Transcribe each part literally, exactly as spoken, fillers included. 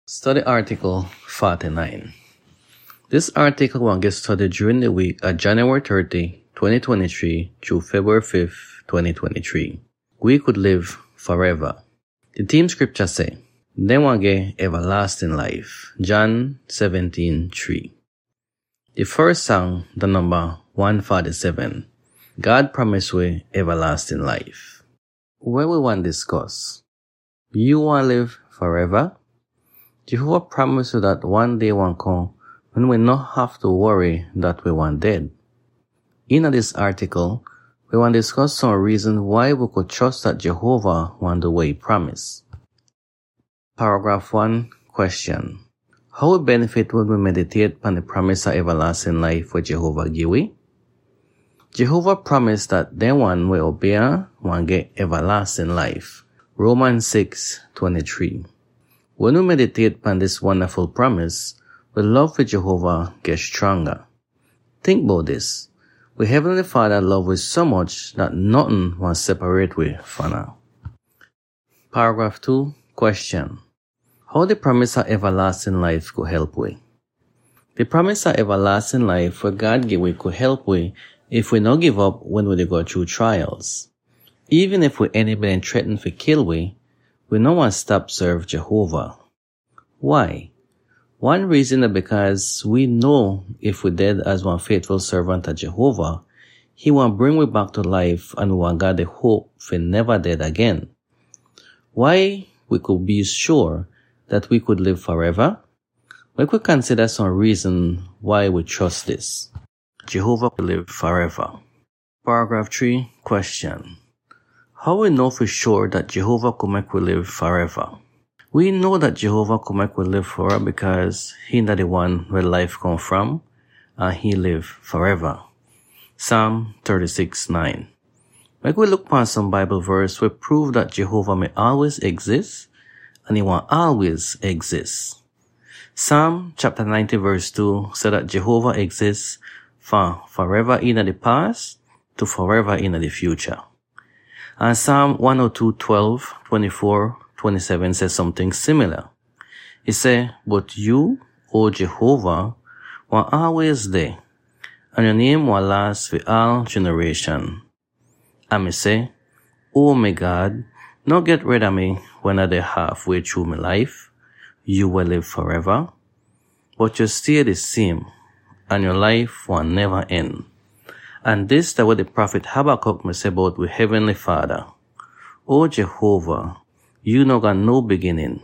Study article forty-nine. This article will get studied during the week of January thirtieth, twenty twenty-three through February fifth, twenty twenty-three. We could live forever. The theme scripture say, "They will get everlasting life." John seventeen three. The first song, the number one forty-seven. God promised we everlasting life. Where we want to discuss. You want to live forever? Jehovah promised you that one day will come when we not have to worry that we want dead. In this article, we want to discuss some reasons why we could trust that Jehovah want the way he promised. Paragraph one, question. How we benefit when we meditate on the promise of everlasting life for Jehovah give we? Jehovah promised that they one will obey will get everlasting life. Romans six twenty-three. When we meditate on this wonderful promise, the love for Jehovah gets stronger. Think about this. We Heavenly Father love us so much that nothing will separate we from her. Paragraph two, question. How the promise of everlasting life could help we? The promise of everlasting life for God give we could help we if we not give up when we go through trials. Even if we anybody threaten to kill we, we no want to stop serve Jehovah. Why? One reason is because we know if we dead as one faithful servant of Jehovah, he will bring we back to life and we want God the hope for never dead again. Why we could be sure that we could live forever? We could consider some reason why we trust this. Jehovah will live forever. Paragraph three, question. How we know for sure that Jehovah could make we live forever? We know that Jehovah could make we live forever because he is the one where life come from, and he live forever. Psalm thirty-six nine. Make we look past some Bible verse we prove that Jehovah may always exist, and he will always exist. Psalm chapter ninety verse two said that Jehovah exists from forever in the past to forever in the future. And Psalm one oh two twelve, twenty-four, twenty-seven says something similar. It says, "But you, O Jehovah, were always there, and your name will last for all generation." And me say, "Oh my God, not get rid of me when I dey halfway through my life. You will live forever, but you stay the same, and your life will never end." And this is what the prophet Habakkuk may say about the Heavenly Father. "O Jehovah, you no got no beginning.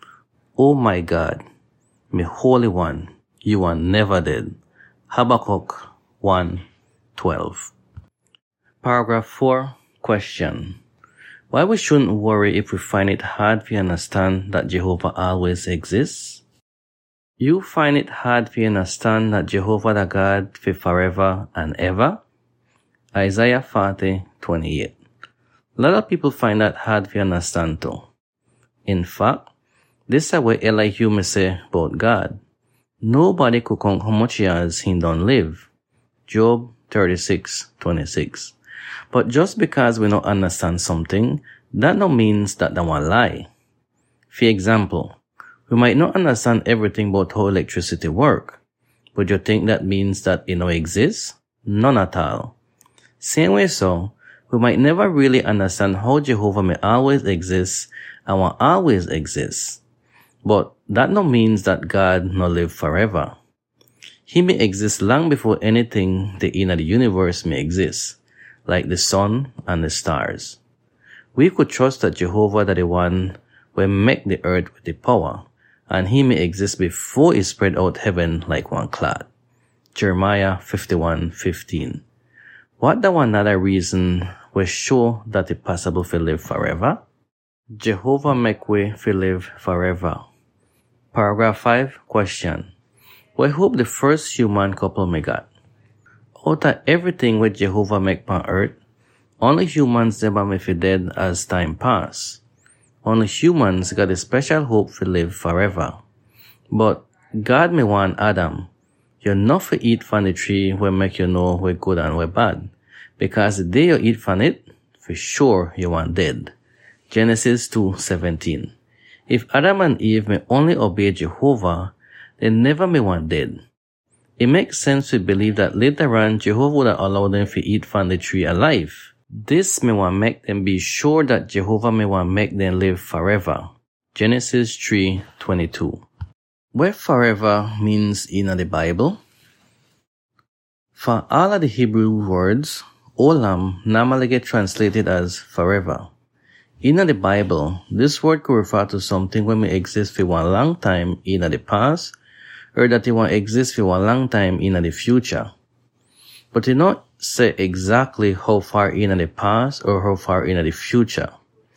O my God, my Holy One, you are never dead." Habakkuk one twelve. Paragraph four, question. Why we shouldn't worry if we find it hard to understand that Jehovah always exists? You find it hard to understand that Jehovah the God for forever and ever? Isaiah forty twenty-eight. A lot of people find that hard to understand too. In fact, this is what Elihu may say about God. Nobody could count how much years he done live. Job thirty-six twenty-six. But just because we don't understand something, that no means that that one lie. For example, we might not understand everything about how electricity work, but you think that means that it no exists? None at all. Same way so, we might never really understand how Jehovah may always exist and will always exist. But that no means that God no live forever. He may exist long before anything the inner the universe may exist, like the sun and the stars. We could trust that Jehovah that the one will make the earth with the power, and he may exist before he spread out heaven like one cloud. Jeremiah fifty-one fifteen. What the one other reason will show that it possible to live forever? Jehovah make way to live forever. Paragraph five, question. We hope the first human couple may got. Out of everything with Jehovah make on earth, only humans never may be dead as time pass. Only humans got a special hope to live forever. But God may want Adam, you're not to eat from the tree will make you know we're good and we're bad. Because the day you eat from it, for sure you want dead. Genesis two seventeen. If Adam and Eve may only obey Jehovah, they never may want dead. It makes sense to believe that later on Jehovah would allow them to eat from the tree alive. This may want make them be sure that Jehovah may want make them live forever. Genesis three twenty-two. What forever means in the Bible? For all of the Hebrew words, olam normally get translated as forever. In the Bible, this word could refer to something when may exist for one long time in the past, or that it will exist for one long time in the future. But it not say exactly how far in the past or how far in the future.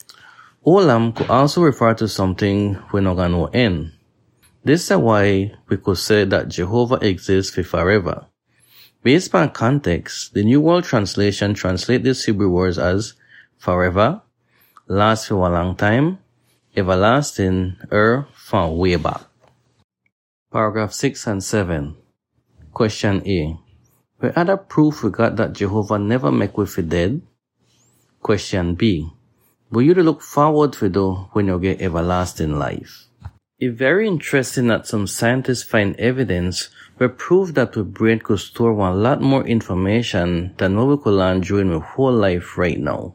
Olam could also refer to something when not gonna no end. This is why we could say that Jehovah exists for forever. Based on context, the New World Translation translates these Hebrew words as forever, last for a long time, everlasting, or from way back. Paragraph six and seven. Question A. Were other proof we got that Jehovah never make with the dead? Question B. Will you look forward to do when you get everlasting life? It's very interesting that some scientists find evidence where proof that the brain could store a lot more information than what we could learn during our whole life right now.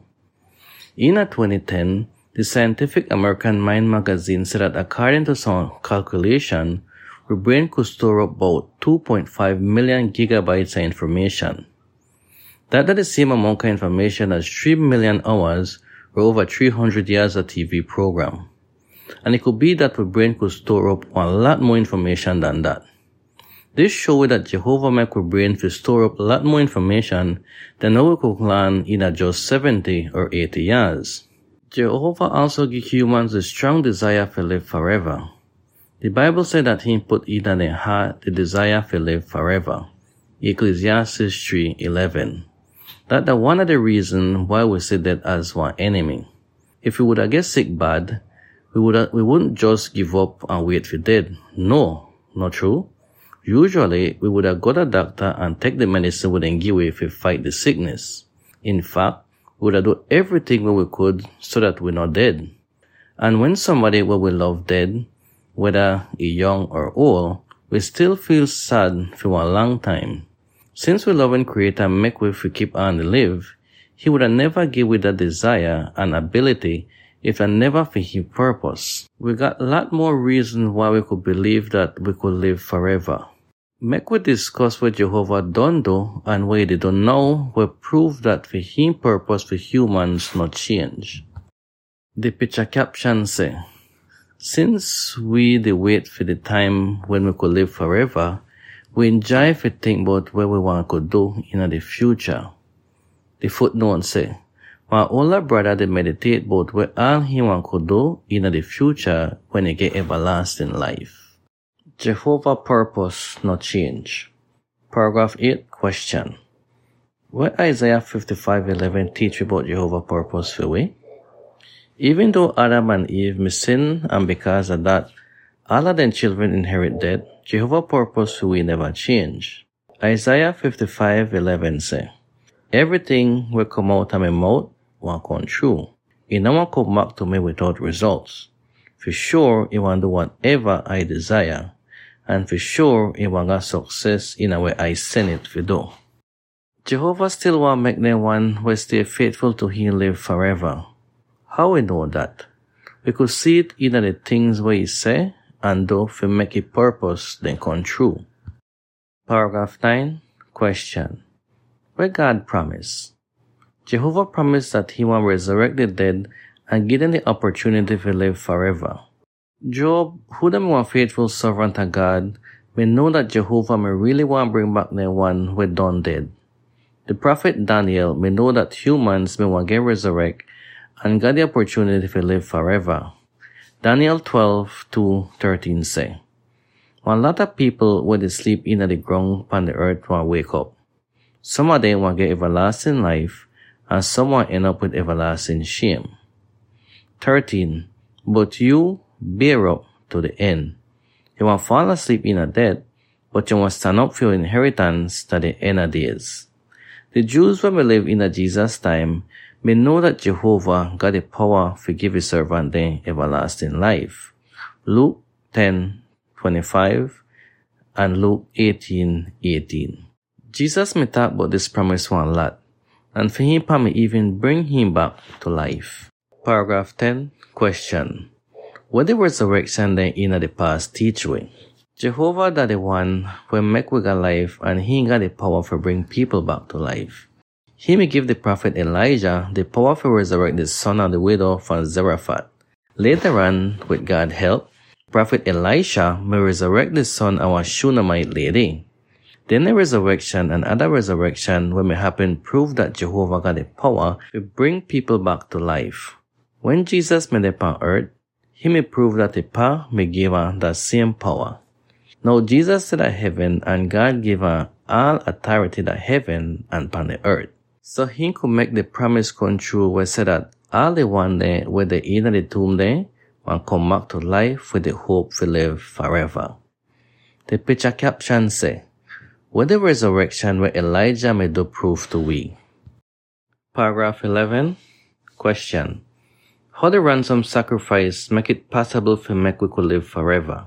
In twenty ten, the Scientific American Mind magazine said that according to some calculation, our brain could store about two point five million gigabytes of information. That is the same amount of information as three million hours or over three hundred years of T V program. And it could be that our brain could store up a lot more information than that. This shows that Jehovah make our brain to store up a lot more information than how we could learn in just seventy or eighty years. Jehovah also gives humans a strong desire to live forever. The Bible said that He put in their heart the desire to live forever. Ecclesiastes three eleven. That's one of the reasons why we see that as one enemy. If we would have get sick bad, we would we wouldn't just give up and wait for dead. No, not true. Usually, we would have got a doctor and take the medicine we then give away to fight the sickness. In fact, we would have done everything we could so that we're not dead. And when somebody who we love dead, whether young or old, we still feel sad for a long time. Since we love and create and make way to keep on to live, He would have never give with that desire and ability if I never for His purpose. We got a lot more reason why we could believe that we could live forever. Make we discuss what Jehovah done do and what He don't know will prove that for His purpose for humans not change. The picture caption say, since we the wait for the time when we could live forever, we enjoy to think about what we want to do in the future. The footnote say, my older brother they meditate about what all he want to do in the future when he get everlasting life. Jehovah purpose not change. Paragraph eight question. What Isaiah fifty-five eleven teach about Jehovah purpose for we? Even though Adam and Eve may sin and because of that, all of them children inherit death, Jehovah purpose for we never change. Isaiah fifty-five eleven say, everything will come out of my mouth will come true. It never come back to me without results. For sure, it will do whatever I desire. And for sure, it will get success in a way I send it to do. Jehovah still want make them one who stay faithful to Him live forever. How we know that? We could see it in the things where He say and do to make His purpose then come true. Paragraph nine. Question. What God promise? Jehovah promised that He will resurrect the dead and give them the opportunity to live forever. Job, who them one faithful servant of God, may know that Jehovah may really want to bring back the one who done dead. The prophet Daniel may know that humans may want to get resurrect and get the opportunity to live forever. Daniel twelve two thirteen say, one lot of people when they sleep in the ground upon the earth will wake up. Some of them will get everlasting life, and some will end up with everlasting shame. thirteen. But you bear up to the end. You will fall asleep in a death, but you will stand up for your inheritance to the end of days. The Jews when we live in a Jesus time Me know that Jehovah got the power to give his servant them everlasting life. Luke ten twenty-five and Luke eighteen eighteen. Jesus me talk about this promise one lot, and for him pa me even bring him back to life. Paragraph ten. Question. What the resurrection then in the past teach we? Jehovah that the one who make we got life, and he got the power to bring people back to life. He may give the prophet Elijah the power to resurrect the son of the widow from Zarephath. Later on, with God's help, prophet Elisha may resurrect the son of a Shunammite lady. Then the resurrection and other resurrection when may happen prove that Jehovah got the power to bring people back to life. When Jesus made upon earth, he may prove that the power may give her that same power. Now Jesus said that heaven and God gave her all authority that heaven and upon the earth. So he could make the promise come true where said that all the one day where they in the tomb there and come back to life with the hope to live forever. The picture caption say, what the resurrection where Elijah may do prove to we. Paragraph eleven. Question. How the ransom sacrifice make it possible for make we could live forever?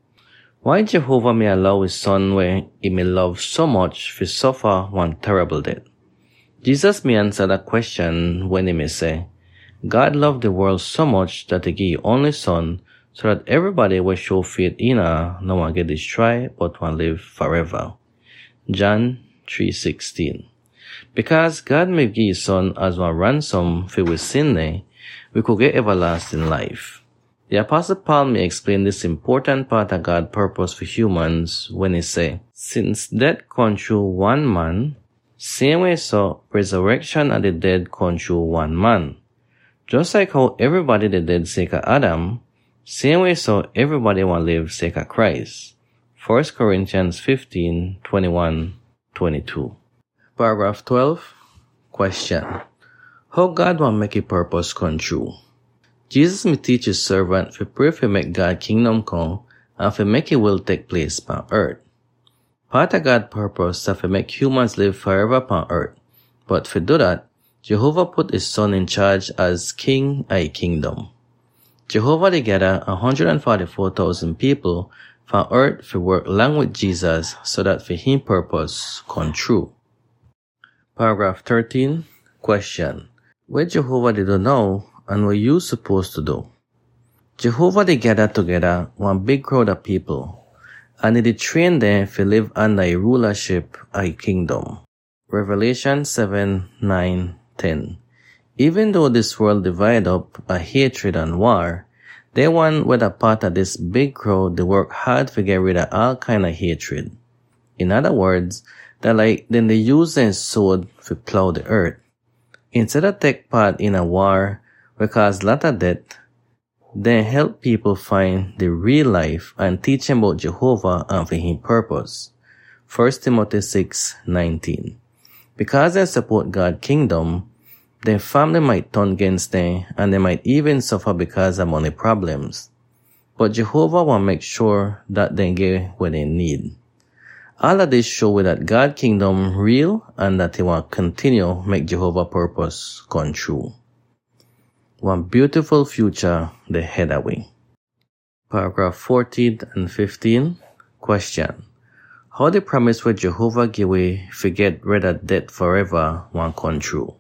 Why Jehovah may allow his son where he may love so much to suffer one terrible death? Jesus may answer that question when he may say, God loved the world so much that he gave his only son so that everybody will show faith in her, no one get destroyed but one live forever. John three sixteen. Because God may give his son as one ransom for we sin there, we could get everlasting life. The Apostle Paul may explain this important part of God's purpose for humans when he say, since death come through one man, same way so resurrection of the dead come through one man. Just like how everybody the dead sake of Adam, same way so everybody want live sake of Christ. First Corinthians fifteen twenty-one twenty-two. Paragraph twelve. Question. How God want make his purpose come true? Jesus may teach his servant to pray for make God's kingdom come and for make his will take place upon earth. Part of God's purpose is to make humans live forever upon earth, but to do that, Jehovah put his son in charge as king of a kingdom. Jehovah together one hundred forty-four thousand people from earth to work along with Jesus so that for him purpose come true. Paragraph thirteen. Question. What Jehovah did know and what you supposed to do? Jehovah they gathered together one big crowd of people, and they trained them to live under a rulership of a kingdom. Revelation seven nine ten. Even though this world divided up a hatred and war, they one were a part of this big crowd they work hard to get rid of all kind of hatred. In other words, they're like then they use their sword to plow the earth. Instead of take part in a war which cause lot of death, they help people find the real life and teach them about Jehovah and for his purpose. First Timothy six nineteen. Because they support God's kingdom, their family might turn against them and they might even suffer because of money problems. But Jehovah will make sure that they get what they need. All of this show that God's kingdom real and that he will continue make Jehovah's purpose come true. One beautiful future they head away. Paragraph fourteen and fifteen. Question. How the promise where Jehovah give way forget rid of death forever one come true?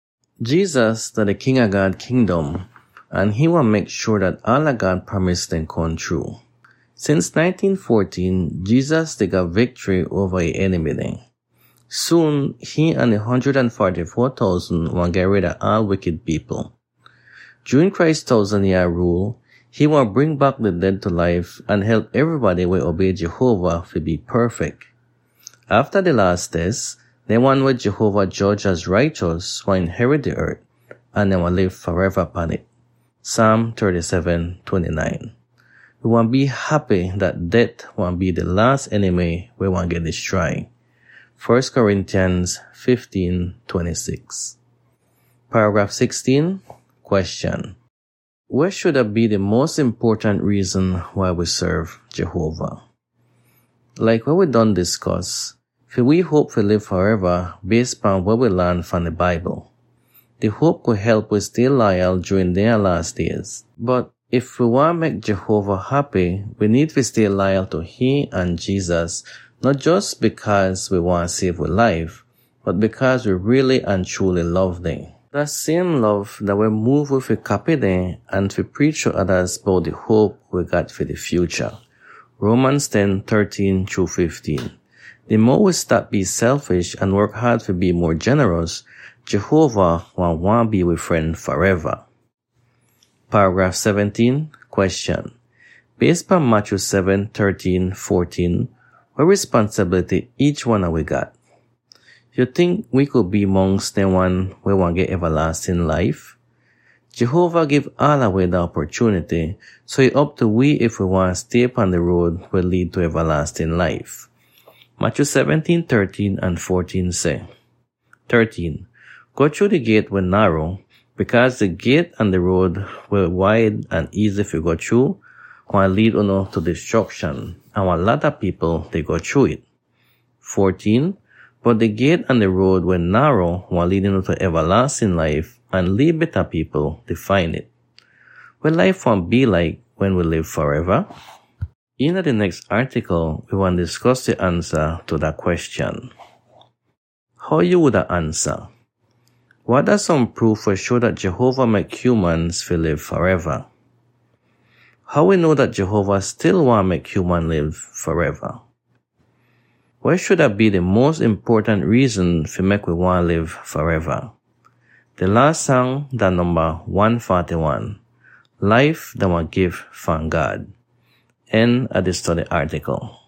Jesus that the King of God's kingdom, and he will make sure that all of God promised them come true. Since nineteen fourteen, Jesus they got victory over the enemy then. Soon, he and the one hundred forty-four thousand will get rid of all wicked people. During Christ's thousand-year rule, he will bring back the dead to life and help everybody will obey Jehovah to be perfect. After the last test, the one with Jehovah judge as righteous will inherit the earth, and they will live forever upon it. Psalm thirty-seven twenty-nine. We want to be happy that death won't be the last enemy we want to get destroyed. First Corinthians fifteen twenty-six. Paragraph sixteen. Question. What should be the most important reason why we serve Jehovah? Like what we done discuss, for we hope to live forever based on what we learn from the Bible. The hope could help us stay loyal during their last days. But if we want to make Jehovah happy, we need to stay loyal to He and Jesus, not just because we want to save our life, but because we really and truly love them. That same love that we move with we copy them and we preach to others about the hope we got for the future. Romans ten, thirteen through fifteen. The more we stop being selfish and work hard to be more generous, Jehovah will want to be with friend forever. Paragraph seventeen. Question. Based on Matthew seven, thirteen, fourteen, what responsibility each one of we got? You think we could be amongst the one we want to get everlasting life? Jehovah give all away the opportunity, so it's up to we if we want to stay upon the road will lead to everlasting life. Matthew seventeen, thirteen and fourteen say, thirteen. Go through the gate when narrow, because the gate and the road were wide and easy to go through, will lead on to destruction, and a lot of people they go through it. fourteen. But the gate and the road were narrow, will lead to everlasting life, and lead better people to find it. What life won't be like when we live forever? In the next article, we want to discuss the answer to that question. How you would answer? What are some proof for sure that Jehovah make humans will live forever? How we know that Jehovah still want make human live forever? What should that be the most important reason for make we want live forever? The last song, that number one forty-one, Life that will give from God. End of the study article.